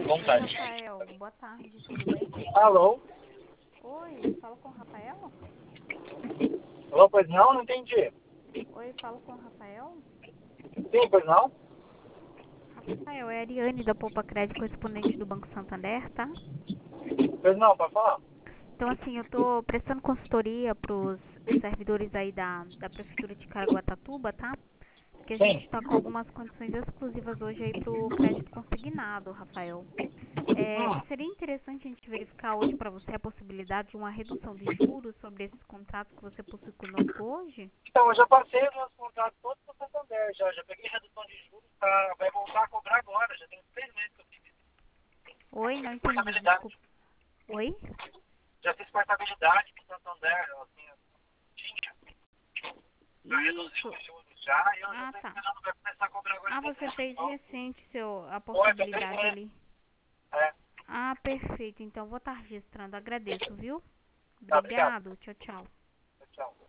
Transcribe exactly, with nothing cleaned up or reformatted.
Oi, Vontade. Rafael. Boa tarde, tudo bem? Alô? Oi, falo com o Rafael? Alô, pois não? Não entendi. Oi, falo com o Rafael? Sim, pois não? Rafael, é a Ariane da Poupa Crédito, correspondente do Banco Santander, tá? Pois não, pode falar? Então, assim, eu tô prestando consultoria pros servidores aí da, da Prefeitura de Caraguatatuba, tá? Porque a Sim. gente tá com algumas condições exclusivas hoje aí pro crédito consignado, Rafael. É, Hum. seria interessante a gente verificar hoje para você a possibilidade de uma redução de juros sobre esses contratos que você possui conosco hoje? Então, eu já passei os meus contratos todos para o Santander, já. Já peguei redução de juros, tá? Vai voltar a cobrar agora. Já tem seis meses que eu fiz Oi, não entendi, desculpa. portabilidade. Oi? Já fiz portabilidade para o Santander, assim, tinha. Já reduziu Isso. os juros já e eu já Ah, estou tá. esperando, vai começar a cobrar agora Ah, dia você trinta de fez novembro. recente seu, a Oi, já seis portabilidade meses. ali. É. Ah, perfeito. Então vou estar registrando. Agradeço, viu? Tá, obrigado. Obrigado. Tchau, tchau. Tchau.